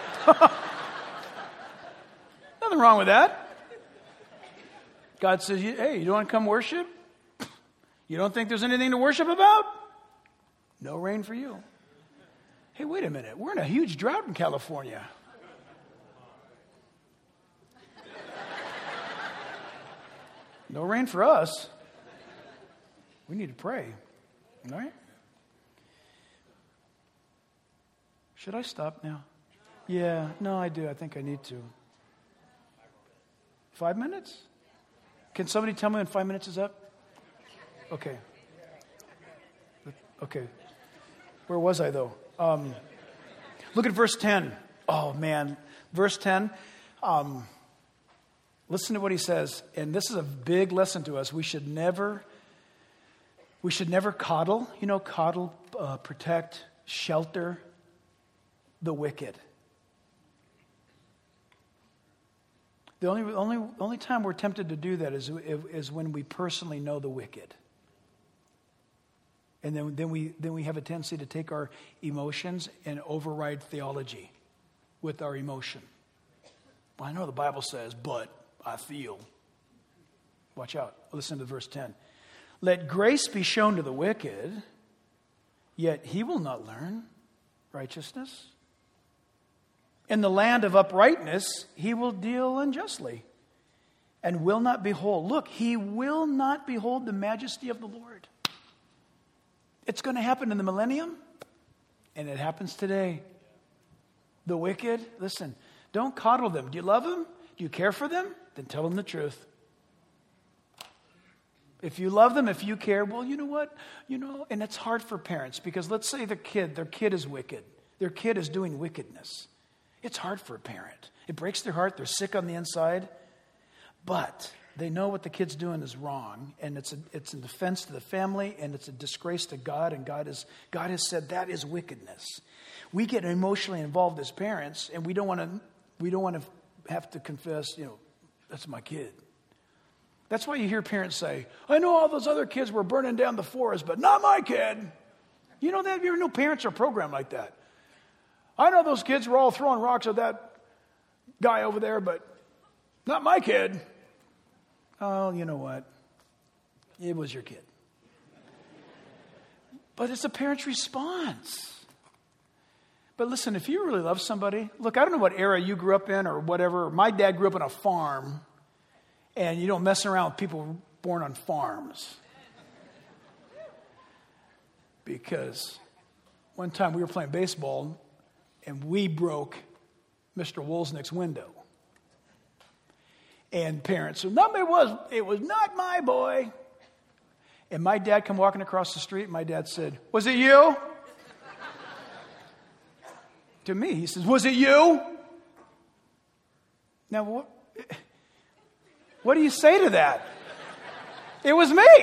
Nothing wrong with that. God says, hey, you don't want to come worship? You don't think there's anything to worship about? No rain for you. Hey, wait a minute. We're in a huge drought in California. No rain for us. We need to pray. All right? Should I stop now? Yeah, no, I do. I think I need to. Five minutes? Can somebody tell me when five minutes is up? Okay. Okay. Where was I, though? Um, look at verse ten. Oh, man. Verse ten. Um, listen to what he says. And this is a big lesson to us. We should never, we should never coddle. You know, coddle, uh, protect, shelter the wicked. The only, only, only time we're tempted to do that is, is when we personally know the wicked. And then, then, we, then we have a tendency to take our emotions and override theology with our emotion. Well, I know the Bible says, but I feel. Watch out. Listen to verse ten. Let grace be shown to the wicked, yet he will not learn righteousness. In the land of uprightness, he will deal unjustly and will not behold. Look, he will not behold the majesty of the Lord. It's going to happen in the millennium, and it happens today. The wicked, listen, don't coddle them. Do you love them? Do you care for them? Then tell them the truth. If you love them, if you care, well, you know what? You know, and it's hard for parents because let's say their kid, their kid is wicked. Their kid is doing wickedness. It's hard for a parent. It breaks their heart. They're sick on the inside. But they know what the kid's doing is wrong, and it's a, it's an offense to the family, and it's a disgrace to God, and God is God has said that is wickedness. We get emotionally involved as parents, and we don't want to we don't want to have to confess, you know, that's my kid. That's why you hear parents say, I know all those other kids were burning down the forest, but not my kid. You know that? You ever know parents are programmed like that? I know those kids were all throwing rocks at that guy over there, but not my kid. Oh, you know what? It was your kid. But it's a parent's response. But listen, if you really love somebody, look, I don't know what era you grew up in or whatever. My dad grew up on a farm, and you don't mess around with people born on farms. Because one time we were playing baseball, and we broke Mister Wolznick's window. And parents said, no, it was, it was not my boy. And my dad come walking across the street, and my dad said, "Was it you?" To me, he says, "Was it you?" Now, what, what do you say to that? It was me.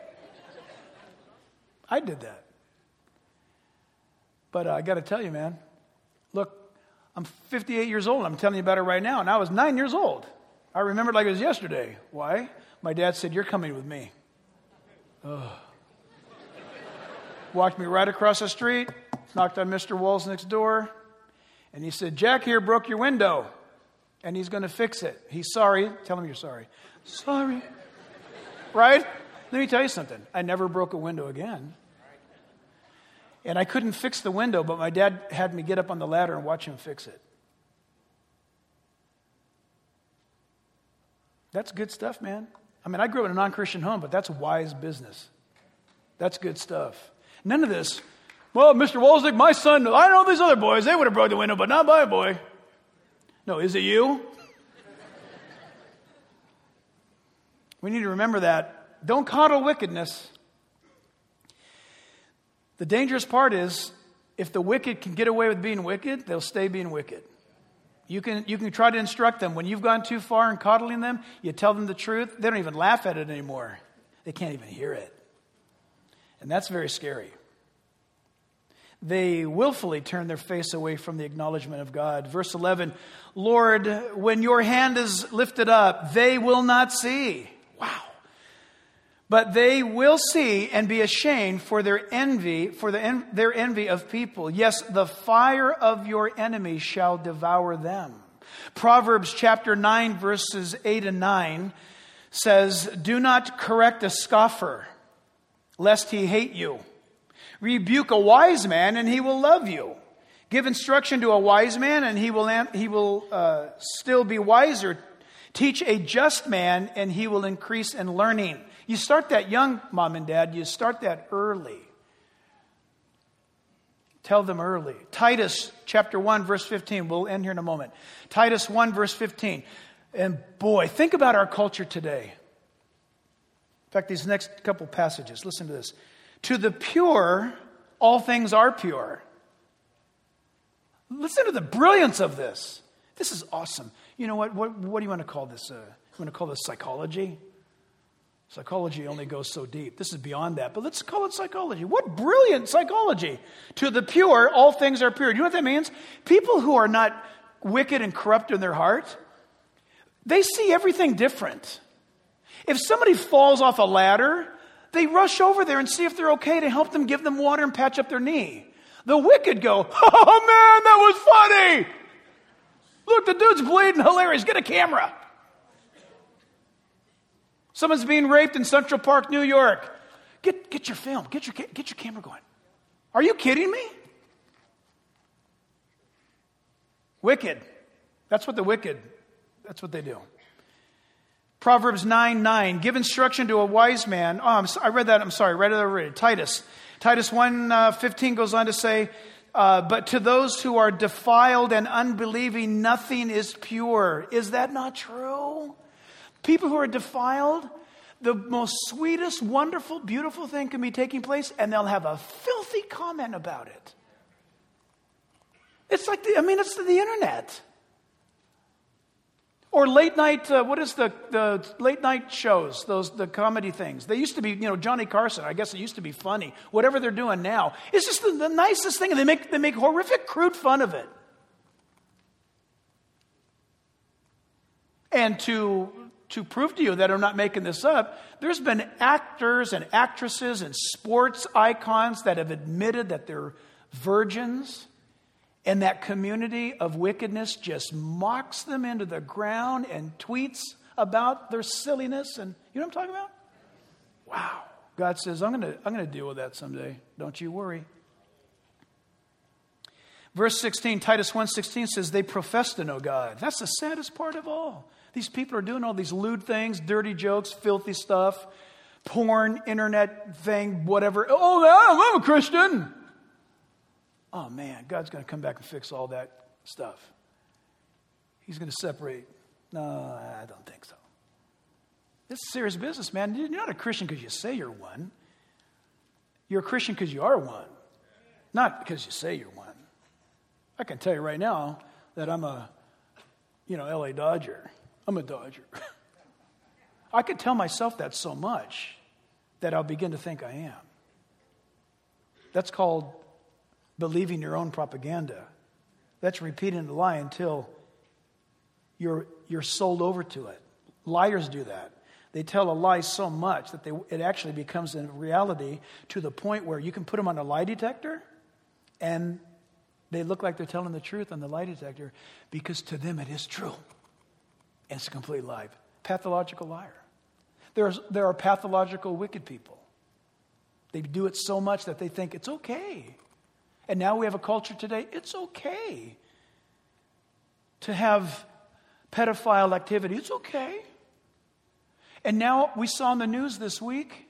I did that. But uh, I got to tell you, man, look, I'm fifty-eight years old. I'm telling you about it right now. And I was nine years old. I remember it like it was yesterday. Why? My dad said, "You're coming with me." Ugh. Walked me right across the street, knocked on Mister Wolznick's door, and he said, "Jack here broke your window, and he's going to fix it. He's sorry." Tell him you're sorry. Sorry. Right? Let me tell you something. I never broke a window again. And I couldn't fix the window, but my dad had me get up on the ladder and watch him fix it. That's good stuff, man. I mean, I grew up in a non-Christian home, but that's wise business. That's good stuff. None of this, "Well, Mister Wolznick, my son, I know these other boys, they would have broke the window, but not my boy." No, is it you? We need to remember that. Don't coddle wickedness. The dangerous part is, if the wicked can get away with being wicked, they'll stay being wicked. You can, you can try to instruct them. When you've gone too far in coddling them, you tell them the truth, they don't even laugh at it anymore. They can't even hear it. And that's very scary. They willfully turn their face away from the acknowledgement of God. Verse eleven, "Lord, when your hand is lifted up, they will not see." Wow. "But they will see and be ashamed for their envy, for the en- their envy of people. Yes, the fire of your enemies shall devour them." Proverbs chapter nine, verses eight and nine says, "Do not correct a scoffer, lest he hate you. Rebuke a wise man, and he will love you. Give instruction to a wise man, and he will am- he will uh, still be wiser. Teach a just man, and he will increase in learning." You start that young, mom and dad. You start that early. Tell them early. Titus chapter one, verse fifteen. We'll end here in a moment. Titus one, verse fifteen. And boy, think about our culture today. In fact, these next couple passages, listen to this. "To the pure, all things are pure." Listen to the brilliance of this. This is awesome. You know what? What, what do you want to call this? Uh, you want to call this psychology? Psychology only goes so deep. This is beyond that. But let's call it psychology. What brilliant psychology. "To the pure, all things are pure." Do you know what that means? People who are not wicked and corrupt in their heart, they see everything different. If somebody falls off a ladder, they rush over there and see if they're okay to help them, give them water and patch up their knee. The wicked go, "Oh man, that was funny. Look, the dude's bleeding, hilarious. Get a camera." Someone's being raped in Central Park, New York. Get, get your film. Get your, get your camera going. Are you kidding me? Wicked. That's what the wicked, that's what they do. Proverbs nine nine. "Give instruction to a wise man." Oh, I'm, I read that. I'm sorry. Read it already. Titus. Titus one fifteen goes on to say, uh, "But to those who are defiled and unbelieving, nothing is pure." Is that not true? People who are defiled, the most sweetest, wonderful, beautiful thing can be taking place, and they'll have a filthy comment about it. It's like, the, I mean, it's the, the internet. Or late night, uh, what is the, the late night shows, those the comedy things. They used to be, you know, Johnny Carson, I guess it used to be funny. Whatever they're doing now, it's just the, the nicest thing, and they make, they make horrific, crude fun of it. And to... To prove to you that I'm not making this up, there's been actors and actresses and sports icons that have admitted that they're virgins, and that community of wickedness just mocks them into the ground and tweets about their silliness. And you know what I'm talking about? Wow. God says, I'm going to I'm going to deal with that someday. Don't you worry. Verse sixteen, Titus one sixteen says, "They profess to know God." That's the saddest part of all. These people are doing all these lewd things, dirty jokes, filthy stuff, porn, internet thing, whatever. Oh, I'm a Christian. Oh, man, God's going to come back and fix all that stuff. He's going to separate. No, I don't think so. This is serious business, man. You're not a Christian because you say you're one. You're a Christian because you are one, not because you say you're one. I can tell you right now that I'm a, you know, L A Dodger. I'm a Dodger. I could tell myself that so much that I'll begin to think I am. That's called believing your own propaganda. That's repeating the lie until you're you're sold over to it. Liars do that. They tell a lie so much that they, it actually becomes a reality to the point where you can put them on a lie detector and they look like they're telling the truth on the lie detector because to them it is true. And it's a complete lie. Pathological liar. There's, there are pathological wicked people. They do it so much that they think it's okay. And now we have a culture today, it's okay to have pedophile activity. It's okay. And now we saw in the news this week,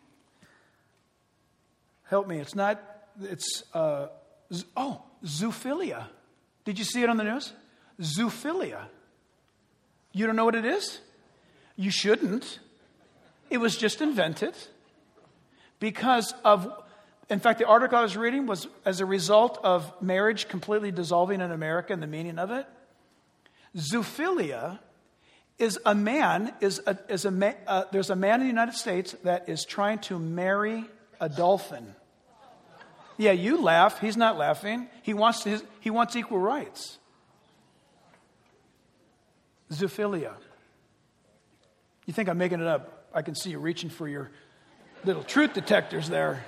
help me, it's not, it's, uh, oh, zoophilia. Did you see it on the news? Zoophilia. You don't know what it is? You shouldn't. It was just invented because of, in fact, the article I was reading was as a result of marriage completely dissolving in America and the meaning of it. Zoophilia is a man, is a, is a uh, there's a man in the United States that is trying to marry a dolphin. Yeah, you laugh. He's not laughing. He wants his, he wants equal rights. Zoophilia. You think I'm making it up? I can see you reaching for your little truth detectors there.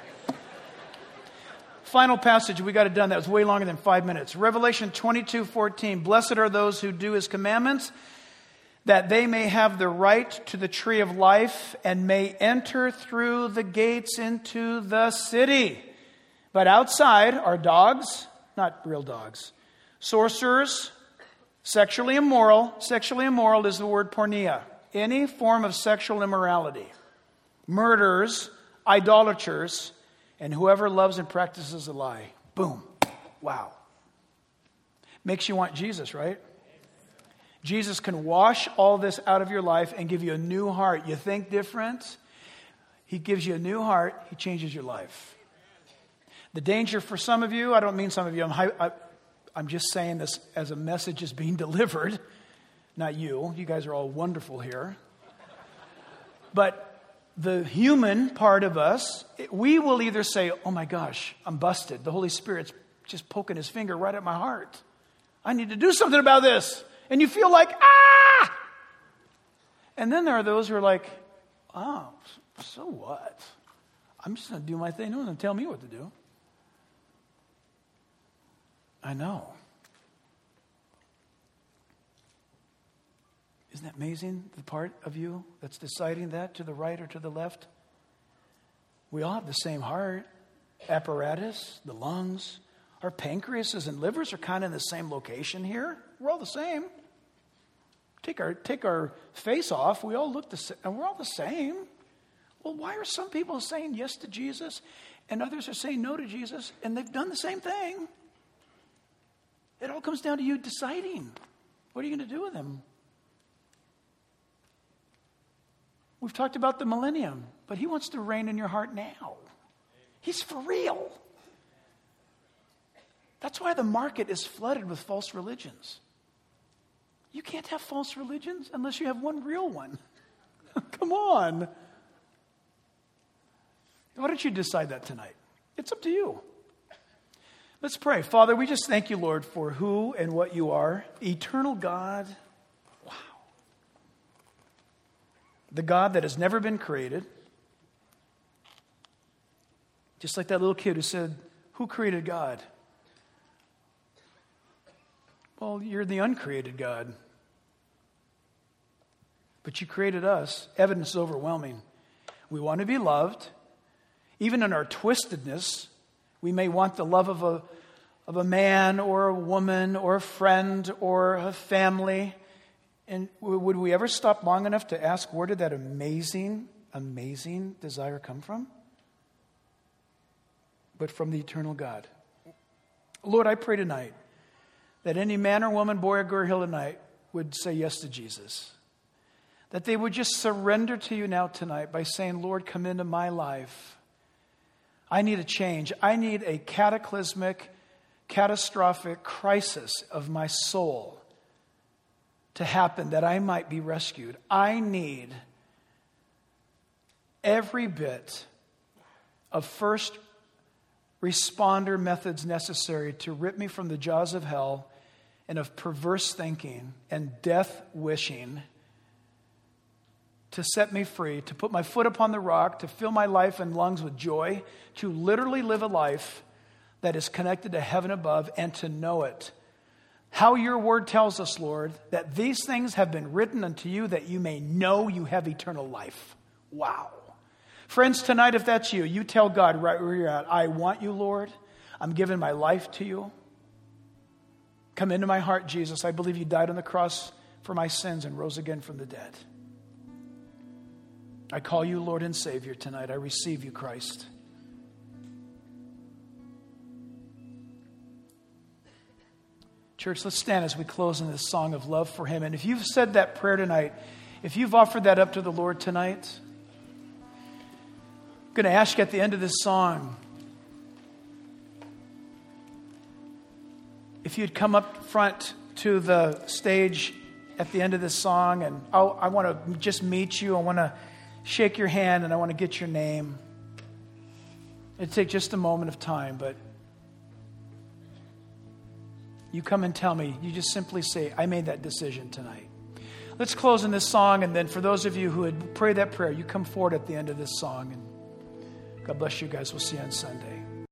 Final passage, we got it done. That was way longer than five minutes. Revelation twenty-two fourteen. Blessed are those who do his commandments, that they may have the right to the tree of life and may enter through the gates into the city. But outside are dogs, not real dogs, sorcerers, sexually immoral. Sexually immoral is the word porneia. Any form of sexual immorality. Murderers, idolaters, and whoever loves and practices a lie. Boom. Wow. Makes you want Jesus, right? Jesus can wash all this out of your life and give you a new heart. You think different? He gives you a new heart. He changes your life. The danger for some of you, I don't mean some of you, I'm, I, I'm just saying this as a message is being delivered. Not you. You guys are all wonderful here. But the human part of us, we will either say, oh my gosh, I'm busted. The Holy Spirit's just poking his finger right at my heart. I need to do something about this. And you feel like, ah! And then there are those who are like, oh, so what? I'm just going to do my thing. No one's going to tell me what to do. I know. Isn't that amazing, the part of you that's deciding that to the right or to the left? We all have the same heart apparatus, the lungs. Our pancreases and livers are kind of in the same location here. We're all the same. Take our take our face off. We all look the same, and we're all the same. Well, why are some people saying yes to Jesus and others are saying no to Jesus, and they've done the same thing? It all comes down to you deciding. What are you going to do with them? We've talked about the millennium, but he wants to reign in your heart now. He's for real. That's why the market is flooded with false religions. You can't have false religions unless you have one real one. Come on. Why don't you decide that tonight? It's up to you. Let's pray. Father, we just thank you, Lord, for who and what you are. Eternal God. Wow. The God that has never been created. Just like that little kid who said, who created God? Well, you're the uncreated God. But you created us. Evidence is overwhelming. We want to be loved. Even in our twistedness, we may want the love of a, of a man or a woman or a friend or a family. And would we ever stop long enough to ask, where did that amazing, amazing desire come from? But from the eternal God. Lord, I pray tonight that any man or woman, boy or girl here tonight would say yes to Jesus. That they would just surrender to you now tonight by saying, Lord, come into my life. I need a change. I need a cataclysmic, catastrophic crisis of my soul to happen that I might be rescued. I need every bit of first responder methods necessary to rip me from the jaws of hell and of perverse thinking and death wishing, to set me free, to put my foot upon the rock, to fill my life and lungs with joy, to literally live a life that is connected to heaven above and to know it. How your word tells us, Lord, that these things have been written unto you that you may know you have eternal life. Wow. Friends, tonight, if that's you, you tell God right where you're at, I want you, Lord. I'm giving my life to you. Come into my heart, Jesus. I believe you died on the cross for my sins and rose again from the dead. I call you Lord and Savior tonight. I receive you, Christ. Church, let's stand as we close in this song of love for him. And if you've said that prayer tonight, if you've offered that up to the Lord tonight, I'm going to ask you at the end of this song, if you'd come up front to the stage at the end of this song, and I'll, I want to just meet you. I want to shake your hand, and I want to get your name. It'd take just a moment of time, but you come and tell me. You just simply say, I made that decision tonight. Let's close in this song, and then for those of you who would pray that prayer, you come forward at the end of this song. And God bless you guys. We'll see you on Sunday.